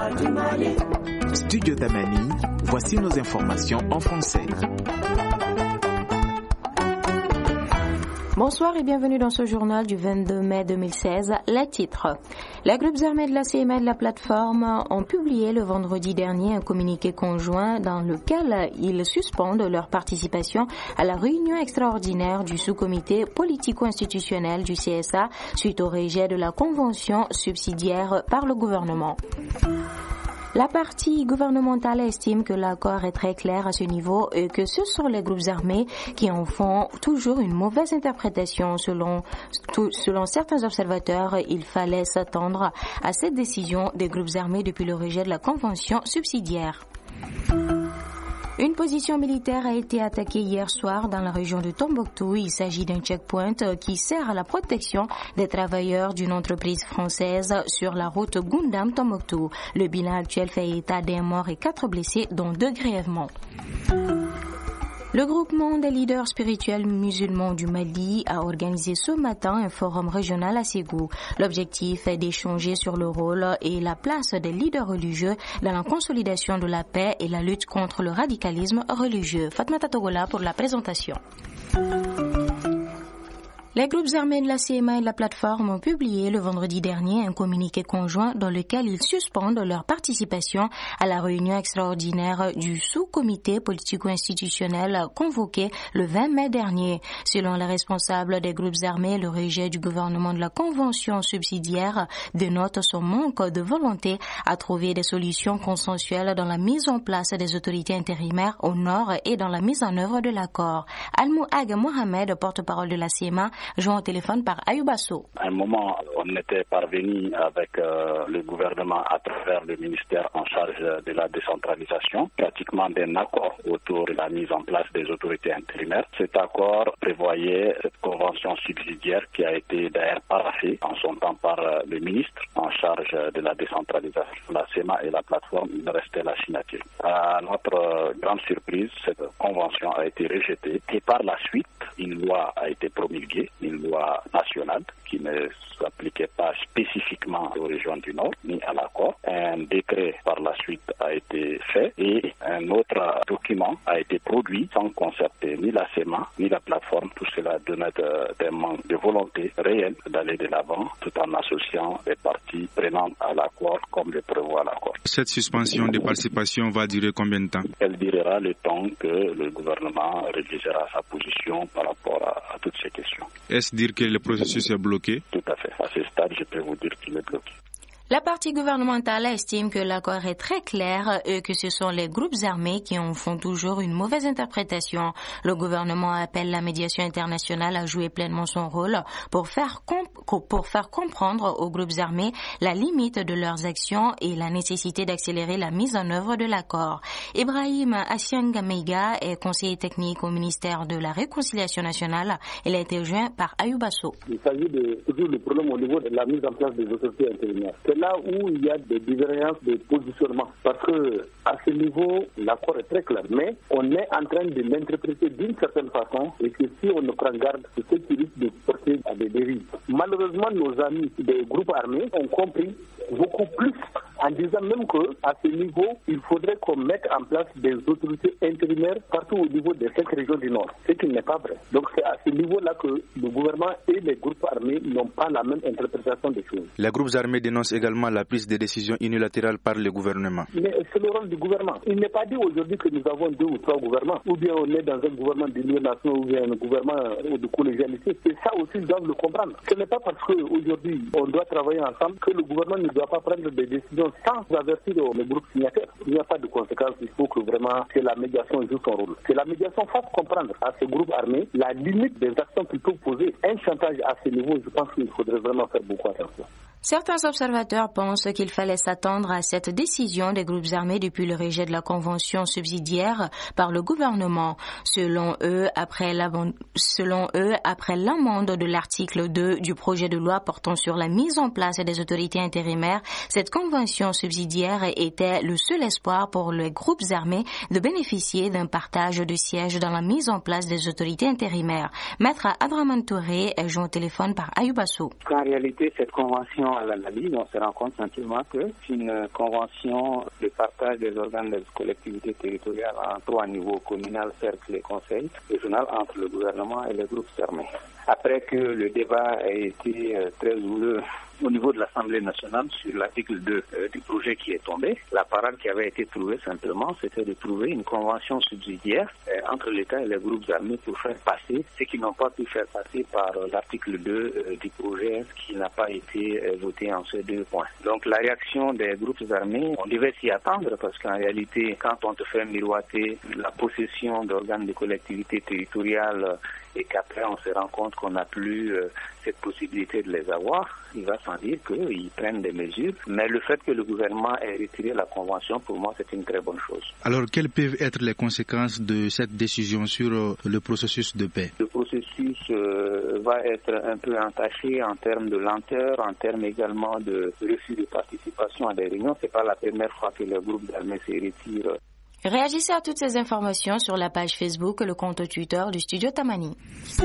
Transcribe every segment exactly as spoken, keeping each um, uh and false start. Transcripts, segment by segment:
du Mali. Studio Damani, voici nos informations en français. Bonsoir et bienvenue dans ce journal du vingt-deux mai deux mille seize. Les titres. Les groupes armés de la C M A et de la plateforme ont publié le vendredi dernier un communiqué conjoint dans lequel ils suspendent leur participation à la réunion extraordinaire du sous-comité politico-institutionnel du C S A suite au rejet de la convention subsidiaire par le gouvernement. La partie gouvernementale estime que l'accord est très clair à ce niveau et que ce sont les groupes armés qui en font toujours une mauvaise interprétation. Selon, tout, selon certains observateurs, il fallait s'attendre à cette décision des groupes armés depuis le rejet de la convention subsidiaire. Une position militaire a été attaquée hier soir dans la région de Tombouctou. Il s'agit d'un checkpoint qui sert à la protection des travailleurs d'une entreprise française sur la route Goundam-Tombouctou. Le bilan actuel fait état d'un mort et quatre blessés, dont deux grièvement. Le groupement des leaders spirituels musulmans du Mali a organisé ce matin un forum régional à Ségou. L'objectif est d'échanger sur le rôle et la place des leaders religieux dans la consolidation de la paix et la lutte contre le radicalisme religieux. Fatmata Togola pour la présentation. Les groupes armés de la C M A et de la plateforme ont publié le vendredi dernier un communiqué conjoint dans lequel ils suspendent leur participation à la réunion extraordinaire du sous-comité politico-institutionnel convoqué le vingt mai dernier. Selon les responsables des groupes armés, le rejet du gouvernement de la convention subsidiaire dénote son manque de volonté à trouver des solutions consensuelles dans la mise en place des autorités intérimaires au nord et dans la mise en œuvre de l'accord. Al-Mouag Mohamed, porte-parole de la C M A, joint au téléphone par Ayoubasso. À un moment, on était parvenu avec euh, le gouvernement à travers le ministère en charge de la décentralisation, pratiquement d'un accord autour de la mise en place des autorités intérimaires. Cet accord prévoyait cette convention subsidiaire qui a été d'ailleurs paraphée en son temps par euh, le ministre en charge de la décentralisation. La C M A et la plateforme, il restait la signature. À notre euh, grande surprise, cette convention a été rejetée et par la suite, une loi a été promulguée, une loi nationale qui ne s'appliquait pas spécifiquement aux régions du Nord ni à l'accord. Un décret par la suite a été fait et un autre document a été produit sans concerter ni la C M A ni la plateforme. Tout cela donnait des manques de volonté réelle d'aller de l'avant tout en associant les parties prenantes à l'accord comme le prévoit l'accord. Cette suspension de participation va durer combien de temps? Elle durera le temps que le gouvernement révisera sa position par rapport à, à toutes ces questions. Est-ce dire que le processus est bloqué? Tout à fait. À ce stade, je peux vous dire qu'il est bloqué. La partie gouvernementale estime que l'accord est très clair et que ce sont les groupes armés qui en font toujours une mauvaise interprétation. Le gouvernement appelle la médiation internationale à jouer pleinement son rôle pour faire, comp- pour faire comprendre aux groupes armés la limite de leurs actions et la nécessité d'accélérer la mise en œuvre de l'accord. Ibrahim Assianga-Meiga est conseiller technique au ministère de la Réconciliation nationale. Il a été joint par Ayoubasso. Il s'agit de toujours le problème au niveau de la mise en place des autorités intérimaires. Là où il y a des divergences de positionnement. Parce que à ce niveau, l'accord est très clair. Mais on est en train de l'interpréter d'une certaine façon et que si on ne prend garde, c'est ce qui risque de porter à des dérives. Malheureusement, nos amis des groupes armés ont compris beaucoup plus en disant même qu'à ce niveau, il faudrait qu'on mette en place des autorités intérimaires partout au niveau des cinq régions du Nord. Ce qui n'est pas vrai. Donc c'est à ce niveau-là que le gouvernement et les groupes armés n'ont pas la même interprétation des choses. Les groupes armés dénoncent également la prise de décisions unilatérales par le gouvernement. Mais c'est le rôle du gouvernement. Il n'est pas dit aujourd'hui que nous avons deux ou trois gouvernements, ou bien on est dans un gouvernement d'union nationale, ou bien un gouvernement de collégialité. C'est ça aussi, ils doivent le comprendre. Ce n'est pas parce qu'aujourd'hui on doit travailler ensemble que le gouvernement ne doit pas prendre des décisions sans avertir les groupes signataires. Il n'y a pas de conséquences. Il faut que vraiment que la médiation joue son rôle. Que la médiation fasse comprendre à ces groupes armés la limite des actions qu'ils peuvent poser. Un chantage à ce niveau, je pense qu'il faudrait vraiment faire beaucoup attention. Certains observateurs pensent qu'il fallait s'attendre à cette décision des groupes armés depuis le rejet de la convention subsidiaire par le gouvernement. Selon eux, après l'amende, selon eux, après l'amende de l'article deux du projet de loi portant sur la mise en place des autorités intérimaires, cette convention subsidiaire était le seul espoir pour les groupes armés de bénéficier d'un partage de sièges dans la mise en place des autorités intérimaires. Maître Adraman Touré est joint au téléphone par Ayoubasso. En réalité, cette convention à l'analyse, on se rend compte simplement que c'est une convention de partage des organes des collectivités territoriales en trois niveaux, communal, cercle et conseil régional, entre le gouvernement et les groupes armés. Après que le débat a été très houleux au niveau de l'Assemblée nationale sur l'article deux euh, du projet qui est tombé, la parade qui avait été trouvée simplement, c'était de trouver une convention subsidiaire euh, entre l'État et les groupes armés pour faire passer ce qu'ils n'ont pas pu faire passer par euh, l'article deux euh, du projet qui n'a pas été euh, voté en ces deux points. Donc la réaction des groupes armés, on devait s'y attendre parce qu'en réalité, quand on te fait miroiter la possession d'organes de collectivités territoriales euh, et qu'après on se rend compte qu'on n'a plus euh, cette possibilité de les avoir, il va sans dire qu'ils prennent des mesures. Mais le fait que le gouvernement ait retiré la convention, pour moi, c'est une très bonne chose. Alors, quelles peuvent être les conséquences de cette décision sur euh, le processus de paix? Le processus euh, va être un peu entaché en termes de lenteur, en termes également de refus de participation à des réunions. C'est pas la première fois que le groupe d'armées se retire. Réagissez à toutes ces informations sur la page Facebook et le compte Twitter du Studio Tamani.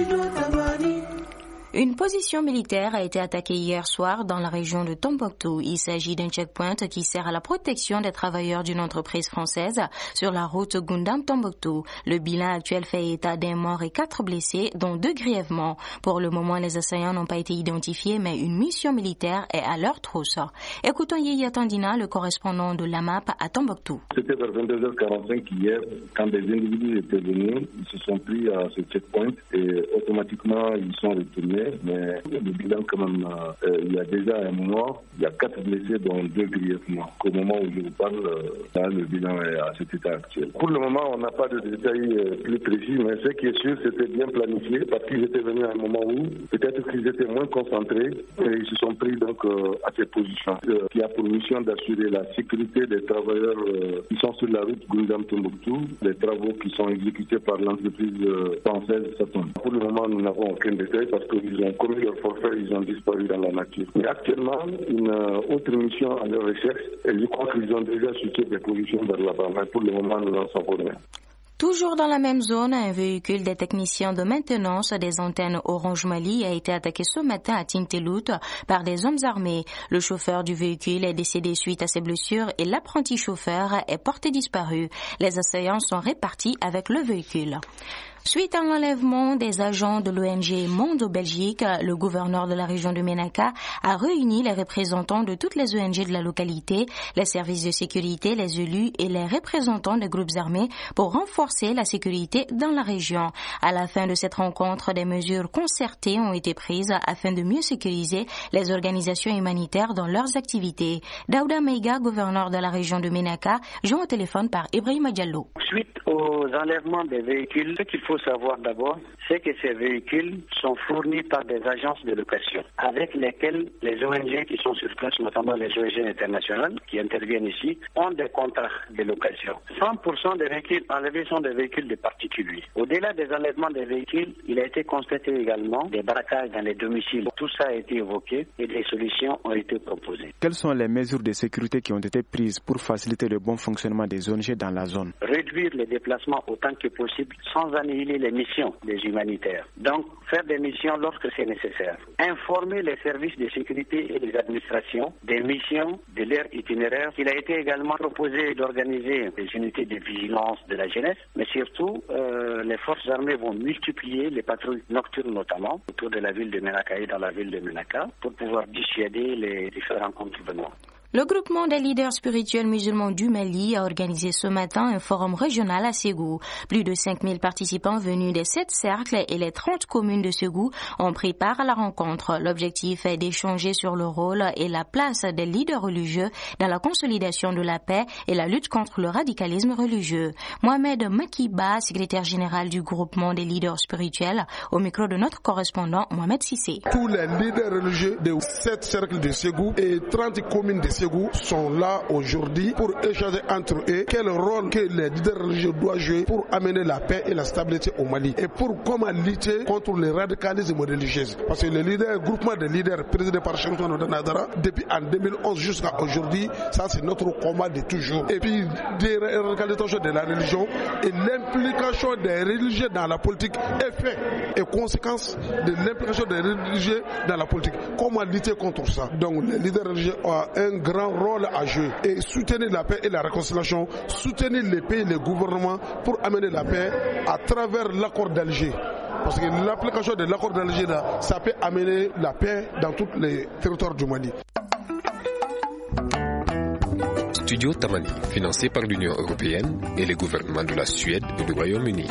Une position militaire a été attaquée hier soir dans la région de Tombouctou. Il s'agit d'un checkpoint qui sert à la protection des travailleurs d'une entreprise française sur la route Goundam-Tombouctou. Le bilan actuel fait état d'un mort et quatre blessés, dont deux grièvement. Pour le moment, les assaillants n'ont pas été identifiés, mais une mission militaire est à leur trousse. Écoutons Yaya Tandina, le correspondant de l'A M A P à Tombouctou. C'était vers vingt-deux heures quarante-cinq hier, quand des individus étaient venus, ils se sont pris à ce checkpoint et automatiquement ils sont retournés. Mais le bilan, quand même, euh, il y a déjà un mort, il y a quatre blessés, dont deux grièvement. Au moment où je vous parle, euh, là, le bilan est à cet état actuel. Pour le moment, on n'a pas de détails euh, plus précis, mais ce qui est sûr, c'était bien planifié, parce qu'ils étaient venus à un moment où peut-être qu'ils étaient moins concentrés et ils se sont pris donc euh, à ces positions, euh, qui a pour mission d'assurer la sécurité des travailleurs euh, qui sont sur la route Goundam-Tombouctou, des travaux qui sont exécutés par l'entreprise euh, française Satom. Pour le moment, nous n'avons aucun détail parce que ils ont commis leur forfait, ils ont disparu dans la nature. Mais actuellement, une autre mission à leur recherche, et je crois qu'ils ont déjà switché des positions vers là-bas. Mais pour le moment, nous n'en savons rien. Toujours dans la même zone, un véhicule des techniciens de maintenance des antennes Orange Mali a été attaqué ce matin à Tintelout par des hommes armés. Le chauffeur du véhicule est décédé suite à ses blessures et l'apprenti chauffeur est porté disparu. Les assaillants sont répartis avec le véhicule. Suite à l'enlèvement des agents de l'O N G Monde Belgique, le gouverneur de la région de Ménaka a réuni les représentants de toutes les O N G de la localité, les services de sécurité, les élus et les représentants des groupes armés pour renforcer la sécurité dans la région. À la fin de cette rencontre, des mesures concertées ont été prises afin de mieux sécuriser les organisations humanitaires dans leurs activités. Daouda Meiga, gouverneur de la région de Ménaka, joint au téléphone par Ibrahima Diallo. Suite aux enlèvements des véhicules, ce qu'il faut savoir d'abord, c'est que ces véhicules sont fournis par des agences de location avec lesquelles les O N G qui sont sur place, notamment les O N G internationales qui interviennent ici, ont des contrats de location. cent pour cent des véhicules enlevés sont des véhicules de particuliers. Au-delà des enlèvements des véhicules, il a été constaté également des braquages dans les domiciles. Tout ça a été évoqué et des solutions ont été proposées. Quelles sont les mesures de sécurité qui ont été prises pour faciliter le bon fonctionnement des O N G dans la zone? Réduire les déplacements autant que possible sans annihiler les missions des humanitaires. Donc, faire des missions lorsque c'est nécessaire. Informer les services de sécurité et les administrations des missions de leur itinéraire. Il a été également proposé d'organiser des unités de vigilance de la jeunesse, mais surtout, euh, les forces armées vont multiplier les patrouilles nocturnes notamment autour de la ville de Ménaka et dans la ville de Ménaka pour pouvoir dissuader les différents contrevenants. Le groupement des leaders spirituels musulmans du Mali a organisé ce matin un forum régional à Ségou. Plus de cinq mille participants venus des sept cercles et les trente communes de Ségou ont pris part à la rencontre. L'objectif est d'échanger sur le rôle et la place des leaders religieux dans la consolidation de la paix et la lutte contre le radicalisme religieux. Mohamed Makiba, secrétaire général du groupement des leaders spirituels, au micro de notre correspondant Mohamed Sissé. Tous les leaders religieux de sept cercles de Ségou et trente communes de Ségou Ségou sont là aujourd'hui pour échanger entre eux quel rôle que les leaders religieux doivent jouer pour amener la paix et la stabilité au Mali et pour comment lutter contre le radicalisme religieux. Parce que le leader, groupement de leaders présidé par Cheikh Ousmane Ouattara depuis en deux mille onze jusqu'à aujourd'hui, ça c'est notre combat de toujours. Et puis des radicalisations de la religion et l'implication des religieux dans la politique, effet et conséquences de l'implication des religieux dans la politique. Comment lutter contre ça? Donc les leaders religieux ont un grand rôle à jouer et soutenir la paix et la réconciliation, soutenir les pays, les gouvernements pour amener la paix à travers l'accord d'Alger. Parce que l'application de l'accord d'Alger, là, ça peut amener la paix dans tous les territoires du Mali. Studio Tamani, financé par l'Union européenne et les gouvernements de la Suède et du Royaume-Uni.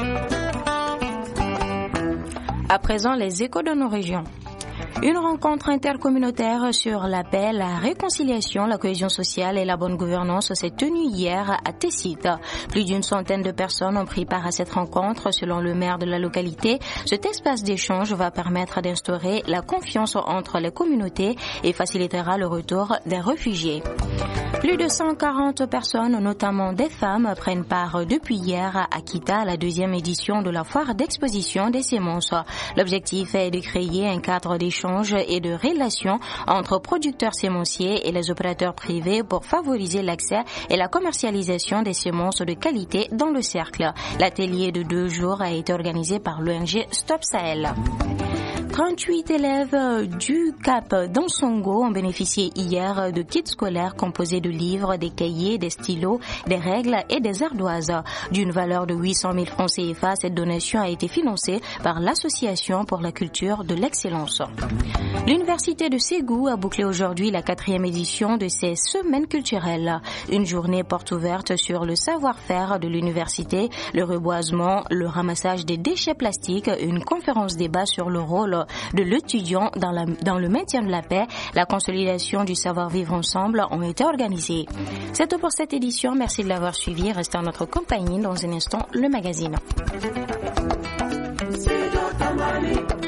À présent, les échos de nos régions. Une rencontre intercommunautaire sur la paix, la réconciliation, la cohésion sociale et la bonne gouvernance s'est tenue hier à Tessit. Plus d'une centaine de personnes ont pris part à cette rencontre. Selon le maire de la localité, cet espace d'échange va permettre d'instaurer la confiance entre les communautés et facilitera le retour des réfugiés. Plus de cent quarante personnes, notamment des femmes, prennent part depuis hier à Kita à la deuxième édition de la foire d'exposition des semences. L'objectif est de créer un cadre d'échange et de relations entre producteurs sémenciers et les opérateurs privés pour favoriser l'accès et la commercialisation des semences de qualité dans le cercle. L'atelier de deux jours a été organisé par l'O N G Stop Sahel. trente-huit élèves du Cap d'Ansongo ont bénéficié hier de kits scolaires composés de livres, des cahiers, des stylos, des règles et des ardoises. D'une valeur de huit cent mille francs C F A, cette donation a été financée par l'Association pour la culture de l'excellence. L'Université de Ségou a bouclé aujourd'hui la quatrième édition de ses semaines culturelles. Une journée porte ouverte sur le savoir-faire de l'université, le reboisement, le ramassage des déchets plastiques, une conférence débat sur le rôle de l'étudiant dans, la, dans le maintien de la paix, la consolidation du savoir-vivre ensemble ont été organisées. C'est tout pour cette édition. Merci de l'avoir suivi. Restez en notre compagnie. Dans un instant, le magazine.